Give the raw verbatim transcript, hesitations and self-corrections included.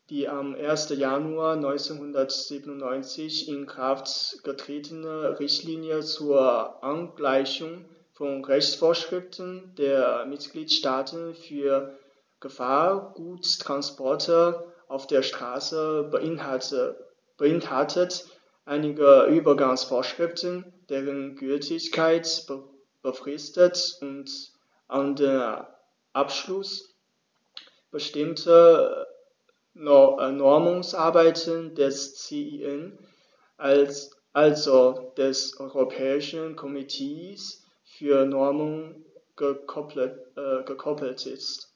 Die am ersten Januar neunzehnhundertsiebenundneunzig in Kraft getretene Richtlinie zur Angleichung von Rechtsvorschriften der Mitgliedstaaten für Gefahrguttransporte auf der Straße beinhaltet, beinhaltet einige Übergangsvorschriften, deren Gültigkeit be befristet und an den Abschluss bestimmter Normungsarbeiten des C I N, als, also des Europäischen Komitees für Normung, gekoppelt, äh, gekoppelt ist.